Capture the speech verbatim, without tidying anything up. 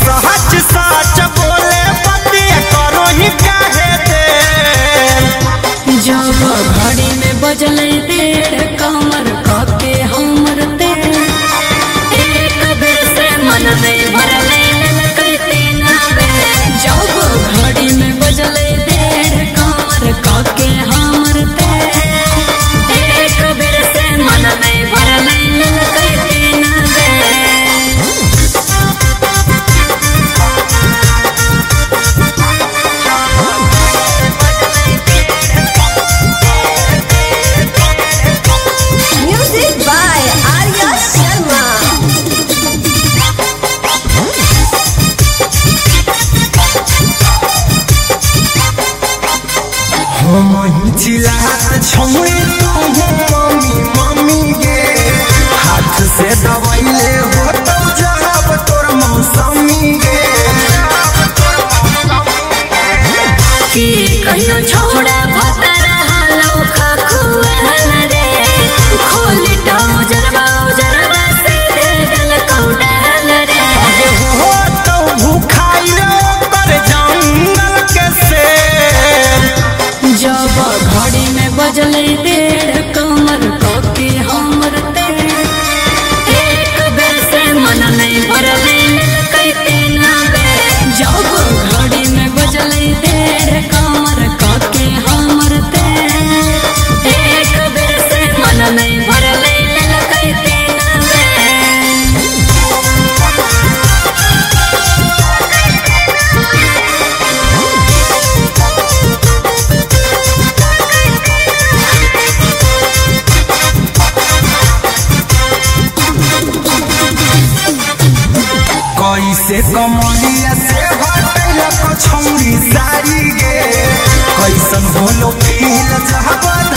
सच सच बोले पतिया करो ही काहे दे। जब घड़ी में बजले डेढ़ कमर काके हमर ते एक बेर से मन नहीं भरले कहते ना बे। जब घड़ी में बजले डेढ़ कमर काके हमर ते एक बेर से मन नहीं भरले कहते ना बे। चिल्लात छौए मम्मी मम्मी गे हाथ से दबाइले हो तो जब तोर मौसमी गे कि कहियो छोड़ा भतरा हालो खखुआन रे खोली टाउ जरबा जरबा से गल कौडाल रे। अगे हो तो भूखाइलो कर जंगल के शेर। जब घड़ी में बजले डेढ़ कमर काके हमर ते एक बेर से मन नहीं भरले कहते ना बे। जब घड़ी में बजले डेढ़ कमर काके हमर ते एक बेर से मन नहीं भरले कहते ना बे। कैसे कमलिया से हटैला छौरी सारी गे कैसन होलो फील जहबा